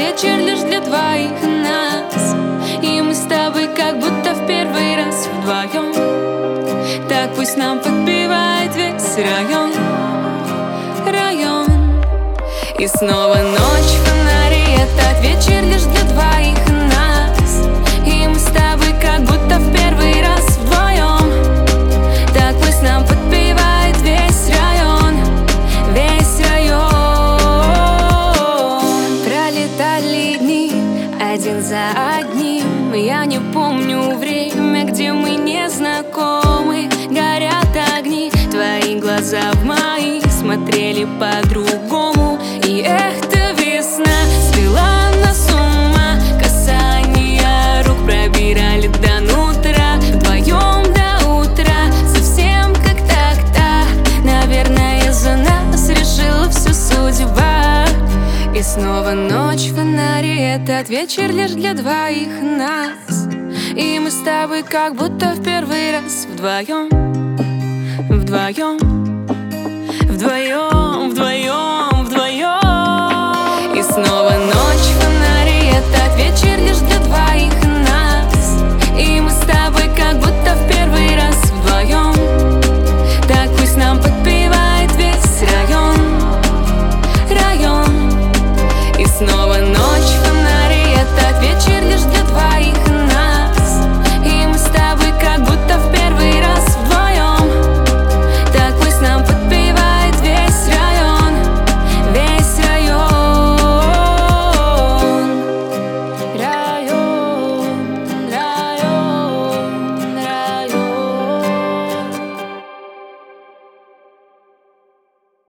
вечер лишь для двоих нас. И мы с тобой как будто в первый раз вдвоем. Так пусть нам подпевает весь район, район. И снова ночь, фонари, этот вечер лишь для двоих нас. И мы с тобой как будто в первый раз вдвоем. Так пусть нам подпевает весь район, весь район. Пролетали дни один за одним. Я не помню время, где мы не знакомы. Горят огни, твои глаза в мои смотрели по-другому. И эх-то весна свела нас с ума. Касания рук пробирали до нутра. Вдвоем до утра, совсем как тогда. Наверное, за нас решила всю судьба. И снова ночь, фонари, этот вечер лишь для двоих нас. И мы с тобой как будто в первый раз вдвоем, вдвоем, вдвоем, вдвоем, вдвоем. И снова ночь, фонари, этот вечер лишь для двоих нас. И мы с тобой